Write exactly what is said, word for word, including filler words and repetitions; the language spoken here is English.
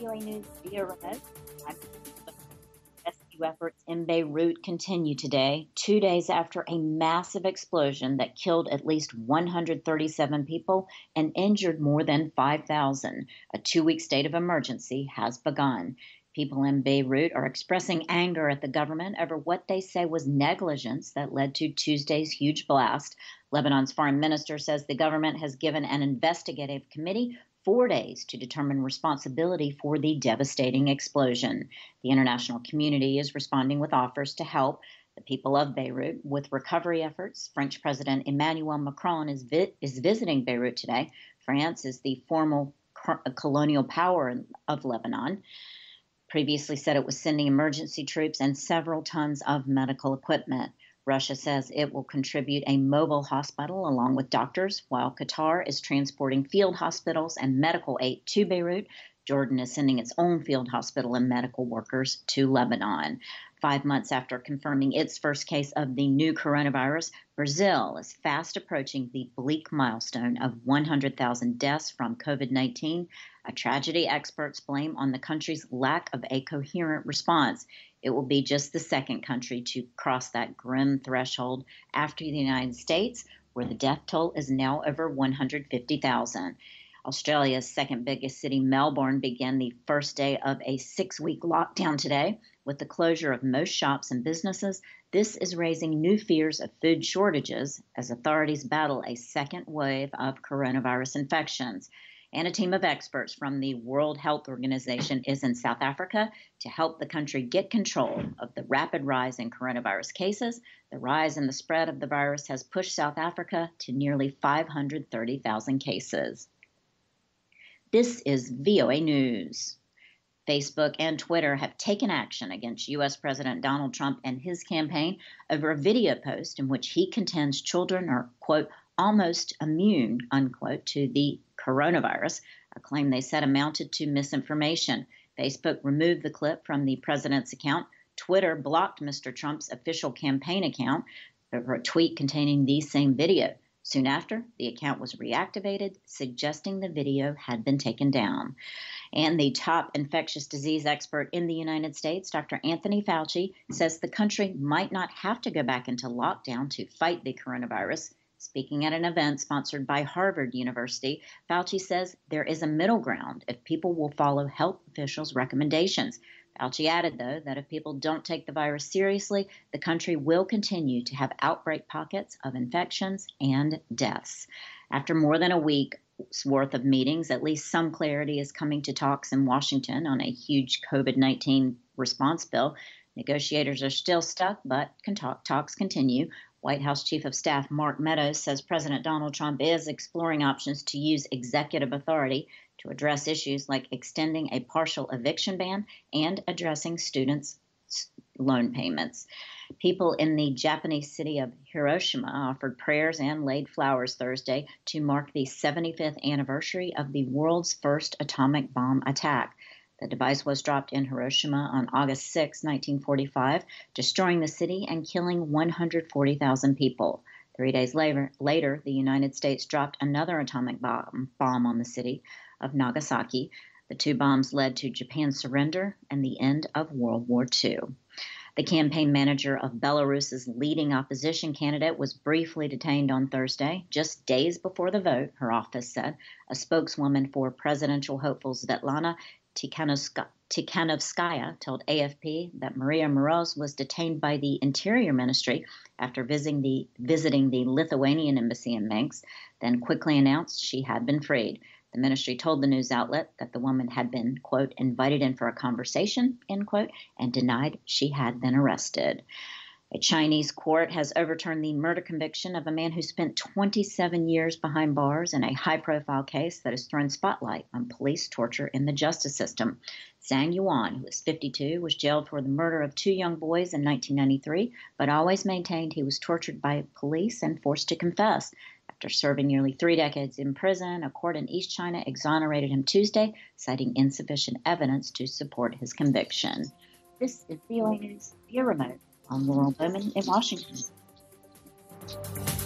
O A News via remote. I'm Rescue efforts in Beirut continue today, two days after a massive explosion that killed at least one hundred thirty-seven people and injured more than five thousand. A two-week state of emergency has begun. People in Beirut are expressing anger at the government over what they say was negligence that led to Tuesday's huge blast. Lebanon's foreign minister says the government has given an investigative committee four days to determine responsibility for the devastating explosion. The international community is responding with offers to help the people of Beirut with recovery efforts. French President Emmanuel Macron is, vi- is visiting Beirut today. France is the formal co- colonial power of Lebanon. Previously said it was sending emergency troops and several tons of medical equipment. Russia says it will contribute a mobile hospital along with doctors, while Qatar is transporting field hospitals and medical aid to Beirut. Jordan is sending its own field hospital and medical workers to Lebanon. Five months after confirming its first case of the new coronavirus, Brazil is fast approaching the bleak milestone of one hundred thousand deaths from COVID nineteen, a tragedy experts blame on the country's lack of a coherent response. It will be just the second country to cross that grim threshold after the United States, where the death toll is now over one hundred fifty thousand. Australia's second biggest city, Melbourne, began the first day of a six-week lockdown today. With the closure of most shops and businesses, this is raising new fears of food shortages as authorities battle a second wave of coronavirus infections. And a team of experts from the World Health Organization is in South Africa to help the country get control of the rapid rise in coronavirus cases. The rise in the spread of the virus has pushed South Africa to nearly five hundred thirty thousand cases. This is V O A News. Facebook and Twitter have taken action against U S President Donald Trump and his campaign over a video post in which he contends children are, quote, almost immune, unquote, to the coronavirus, a claim they said amounted to misinformation. Facebook removed the clip from the president's account. Twitter blocked Mister Trump's official campaign account over a tweet containing the same video. Soon after, the account was reactivated, suggesting the video had been taken down. And the top infectious disease expert in the United States, Doctor Anthony Fauci, says the country might not have to go back into lockdown to fight the coronavirus. Speaking at an event sponsored by Harvard University, Fauci says there is a middle ground if people will follow health officials' recommendations. Fauci added, though, that if people don't take the virus seriously, the country will continue to have outbreak pockets of infections and deaths. After more than a week's worth of meetings, at least some clarity is coming to talks in Washington on a huge COVID nineteen response bill. Negotiators are still stuck, but talks continue. White House Chief of Staff Mark Meadows says President Donald Trump is exploring options to use executive authority to address issues like extending a partial eviction ban and addressing students' loan payments. People in the Japanese city of Hiroshima offered prayers and laid flowers Thursday to mark the seventy-fifth anniversary of the world's first atomic bomb attack. The device was dropped in Hiroshima on August sixth, nineteen forty-five, destroying the city and killing one hundred forty thousand people. Three days later, later, the United States dropped another atomic bomb, bomb on the city of Nagasaki. The two bombs led to Japan's surrender and the end of World War Two. The campaign manager of Belarus's leading opposition candidate was briefly detained on Thursday, just days before the vote, her office said. A spokeswoman for presidential hopeful Svetlana Tikhanovskaya told A F P that Maria Moroz was detained by the Interior Ministry after visiting the, visiting the Lithuanian embassy in Minsk, then quickly announced she had been freed. The ministry told the news outlet that the woman had been, quote, invited in for a conversation, end quote, and denied she had been arrested. A Chinese court has overturned the murder conviction of a man who spent twenty-seven years behind bars in a high-profile case that has thrown spotlight on police torture in the justice system. Zhang Yuan, who is fifty-two, was jailed for the murder of two young boys in nineteen ninety-three, but always maintained he was tortured by police and forced to confess. After serving nearly three decades in prison, a court in East China exonerated him Tuesday, citing insufficient evidence to support his conviction. This is V O A News via remote. I'm Laurel Bowman in Washington.